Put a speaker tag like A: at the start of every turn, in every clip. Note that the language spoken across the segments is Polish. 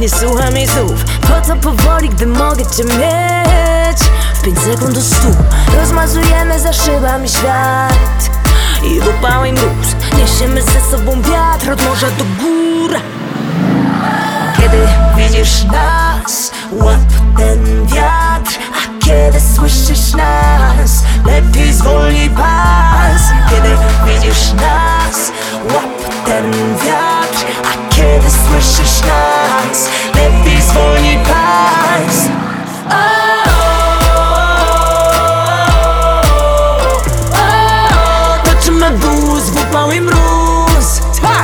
A: nie słucham jej słów. Po co powoli, gdy mogę cię mieć? W 5 sekund do 100 rozmazujemy za szybami świat. I w upały mróz niesiemy ze sobą wiatr od morza do gór. Kiedy widzisz nas, łap ten wiatr. A kiedy słyszysz nas, lepiej zwolnij pas. Kiedy widzisz nas, łap ten wiatr. A kiedy słyszysz nas, lepiej zwolnij pas. Toczymy wóz w upały mróz. Tak!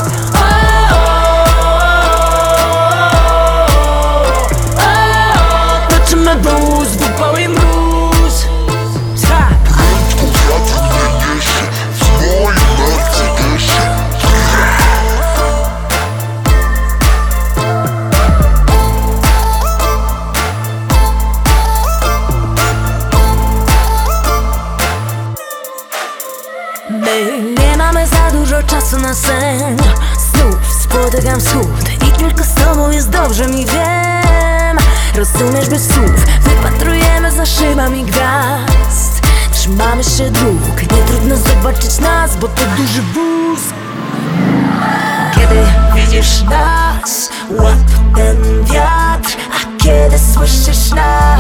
A: Toczymy wóz w upały mróz. Tak!
B: Prędko wiatr mnie niesie w moim Mercedesie.
A: My nie mamy za dużo czasu na sen. Znów spotykam wschód i tylko z tobą jest dobrze mi, wiem. Rozumiesz bez słów, wypatrujemy za szybami gwiazd. Trzymamy się dróg, nie trudno zobaczyć nas, bo to duży wóz. Kiedy widzisz nas, łap ten wiatr. A kiedy słyszysz nas,